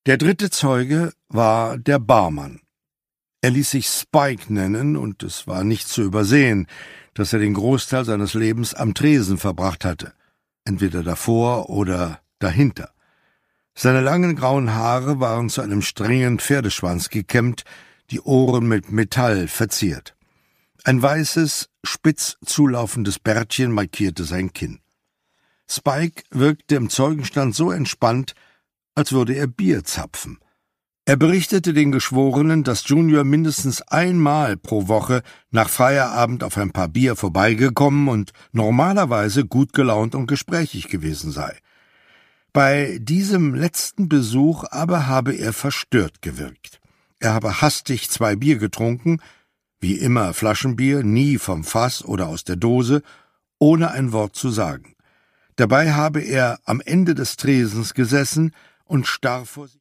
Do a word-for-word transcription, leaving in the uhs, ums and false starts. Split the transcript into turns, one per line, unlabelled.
Der dritte Zeuge war der Barmann. Er ließ sich Spike nennen, und es war nicht zu übersehen, dass er den Großteil seines Lebens am Tresen verbracht hatte, entweder davor oder dahinter. Seine langen grauen Haare waren zu einem strengen Pferdeschwanz gekämmt, die Ohren mit Metall verziert. Ein weißes, spitz zulaufendes Bärtchen markierte sein Kinn. Spike wirkte im Zeugenstand so entspannt, als würde er Bier zapfen. Er berichtete den Geschworenen, dass Junior mindestens einmal pro Woche nach Feierabend auf ein paar Bier vorbeigekommen und normalerweise gut gelaunt und gesprächig gewesen sei. Bei diesem letzten Besuch aber habe er verstört gewirkt. Er habe hastig zwei Bier getrunken, wie immer Flaschenbier, nie vom Fass oder aus der Dose, ohne ein Wort zu sagen. Dabei habe er am Ende des Tresens gesessen und starr vor sich